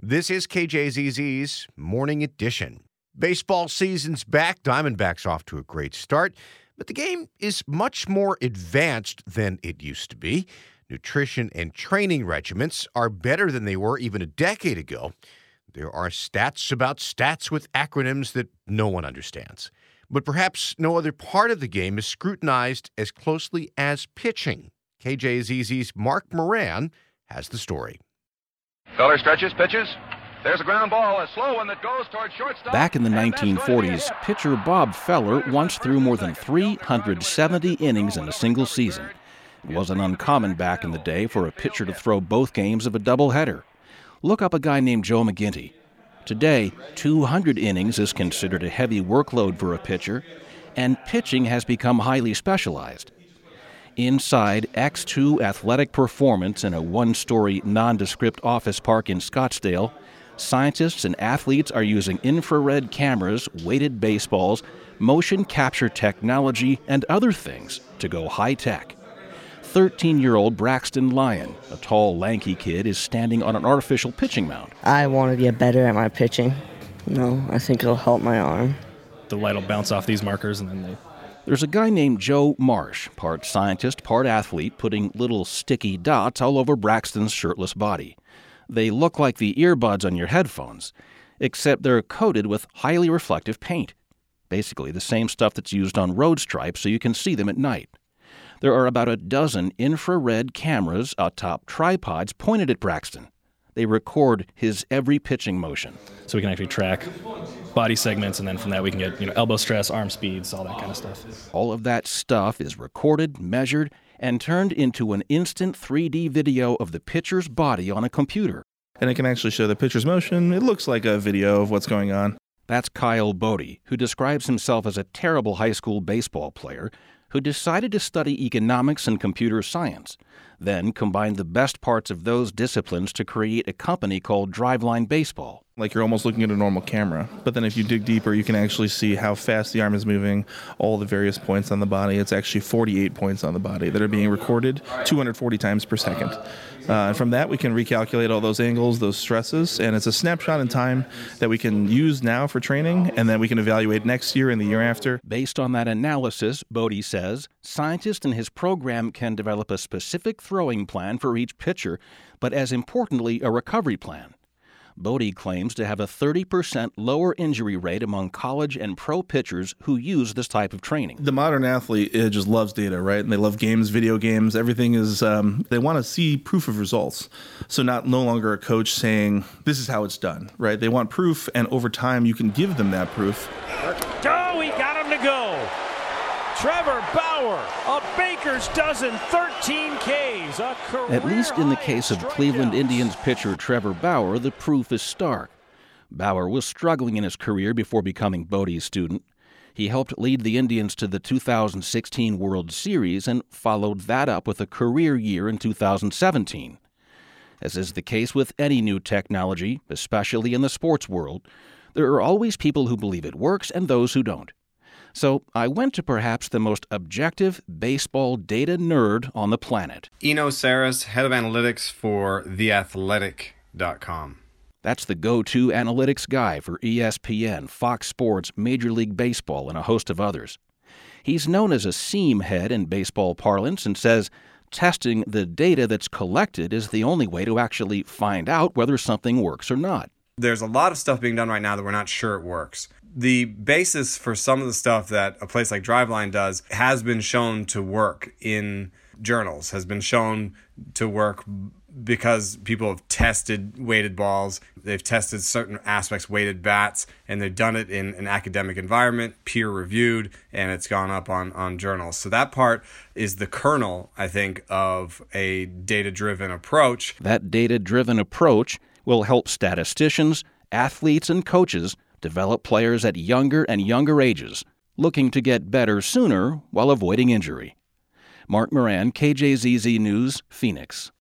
This is KJZZ's Morning Edition. Baseball season's back. Diamondbacks off to a great start, but the game is much more advanced than it used to be. Nutrition and training regimens are better than they were even a decade ago. There are stats about stats with acronyms that no one understands. But perhaps no other part of the game is scrutinized as closely as pitching. KJZZ's Mark Moran has the story. Feller stretches, pitches. There's a ground ball, a slow one that goes towards shortstop. Back in the 1940s, pitcher Bob Feller once threw more than 370 innings in a single season. It wasn't uncommon back in the day for a pitcher to throw both games of a doubleheader. Look up a guy named Joe McGinty. Today, 200 innings is considered a heavy workload for a pitcher, and pitching has become highly specialized. Inside X2 Athletic Performance in a one-story nondescript office park in Scottsdale, scientists and athletes are using infrared cameras, weighted baseballs, motion capture technology, and other things to go high-tech. 13-year-old Braxton Lyon, a tall, lanky kid, is standing on an artificial pitching mound. I want to get better at my pitching. I think it'll help my arm. The light will bounce off these markers and then There's a guy named Joe Marsh, part scientist, part athlete, putting little sticky dots all over Braxton's shirtless body. They look like the earbuds on your headphones, except they're coated with highly reflective paint. Basically the same stuff that's used on road stripes so you can see them at night. There are about a dozen infrared cameras atop tripods pointed at Braxton. They record his every pitching motion. So we can actually track body segments, and then from that we can get elbow stress, arm speeds, all that kind of stuff. All of that stuff is recorded, measured, and turned into an instant 3D video of the pitcher's body on a computer. And it can actually show the pitcher's motion. It looks like a video of what's going on. That's Kyle Bodie, who describes himself as a terrible high school baseball player who decided to study economics and computer science, then combined the best parts of those disciplines to create a company called Driveline Baseball. Like you're almost looking at a normal camera. But then if you dig deeper, you can actually see how fast the arm is moving, all the various points on the body. It's actually 48 points on the body that are being recorded 240 times per second. And from that, we can recalculate all those angles, those stresses, and it's a snapshot in time that we can use now for training, and then we can evaluate next year and the year after. Based on that analysis, Bodie says, scientists in his program can develop a specific throwing plan for each pitcher, but as importantly, a recovery plan. Bodie claims to have a 30% lower injury rate among college and pro pitchers who use this type of training. The modern athlete just loves data, right? And they love games, video games. Everything is, they want to see proof of results. So no longer a coach saying, this is how it's done, right? They want proof, and over time you can give them that proof. Oh, he got him to go. Trevor Bauer, a baker's dozen, 13 Ks, a career. At least in the case of Cleveland Indians pitcher Trevor Bauer, the proof is stark. Bauer was struggling in his career before becoming Bodie's student. He helped lead the Indians to the 2016 World Series and followed that up with a career year in 2017. As is the case with any new technology, especially in the sports world, there are always people who believe it works and those who don't. So I went to perhaps the most objective baseball data nerd on the planet. Eno Saris, head of analytics for theathletic.com. That's the go-to analytics guy for ESPN, Fox Sports, Major League Baseball, and a host of others. He's known as a seam head in baseball parlance and says testing the data that's collected is the only way to actually find out whether something works or not. There's a lot of stuff being done right now that we're not sure it works. The basis for some of the stuff that a place like Driveline does has been shown to work in journals, has been shown to work because people have tested weighted balls, they've tested certain aspects, weighted bats, and they've done it in an academic environment, peer-reviewed, and it's gone up on journals. So that part is the kernel, I think, of a data-driven approach. That data-driven approach will help statisticians, athletes, and coaches develop players at younger and younger ages, looking to get better sooner while avoiding injury. Mark Moran, KJZZ News, Phoenix.